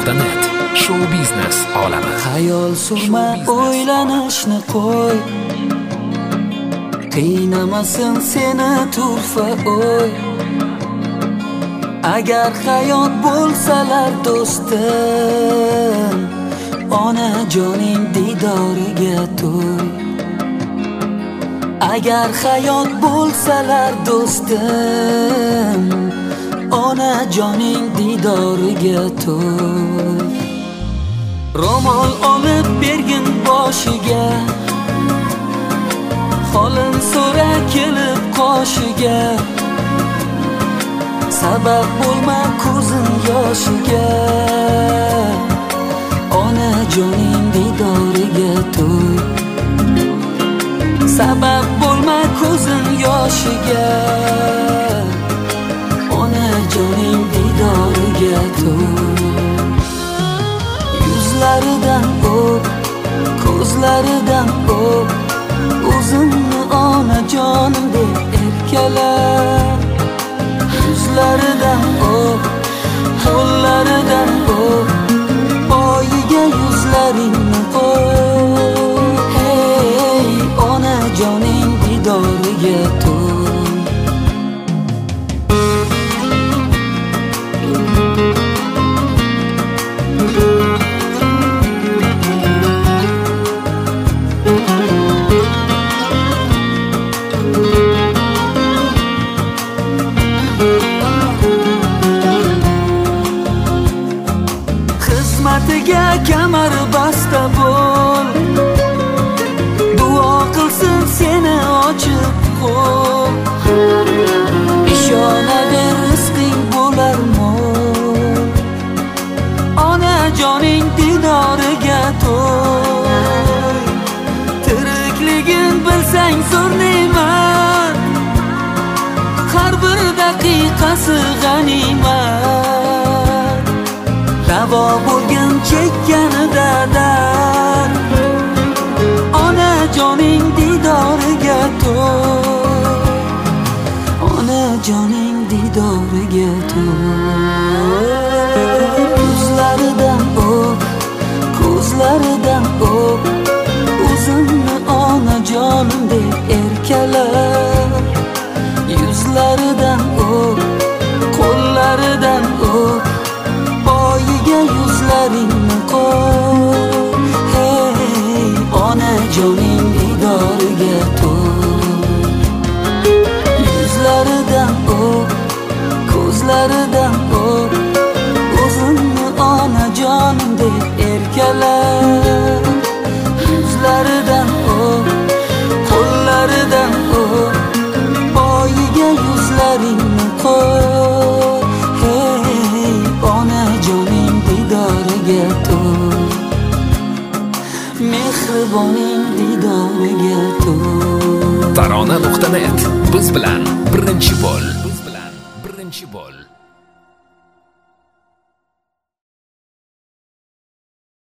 tarona.net. Show biznes olami. Xayol surma, o'ylanishni qo'y. Qiynamasin seni turfa o'y. Agar hayot bo'lsalar do'stim, onajoning didoriga to'y. Agar hayot bo'lsalar do'stim, onajoning didoriga to'y. Ro'mol olib bergin boshiga, holin so'ra kelib qoshiga. Sabab bo'lma ko'zim yoshiga, onajoning didoriga to'y. Sabab bo'lma ko'zim yoshiga, onajoning didoriga to'y. Yuzlaridan o'p, ko'zlaridan o'p, o'zimni onajonim deb erkala. Yuzlaridan o'p, qo'llaridan o'p, poyiga yuzlaringni qo'y. Hey, onajoning didoriga to'y. Xizmatiga kamar basta bo'l, duo qilsin seni ochib qo'l. Ishonaver rizqing bo'lar mo'l, onajoning didoriga to'y. Tirikligin bilsang zo'r ne'mat, har bir daqiqasi g'animat. Ravo bo'lgan chekkanida dard, onajoning didoriga to'y. Onajoning didoriga to'y. Yuzlaridan o'p, ko'zlaridan o'p, o'zimni onajonim deb erkala. Yuzlaridan o'p, qo'llaridan o'p, poyiga yuzlaringni qo'y. Hey, onajoning didoriga to'y. Yuzlaridan o'p, ko'zlaridan o'p, o'zimni onajonim deb erkala. Yuzlaridan o'p, qo'llaridan o'p, poyiga yuzlaringni qo'y. Hey, onajoning didoriga to'y. Mehriboning didoriga to'y. Tarona.net. Biz bilan birinchi bo'l.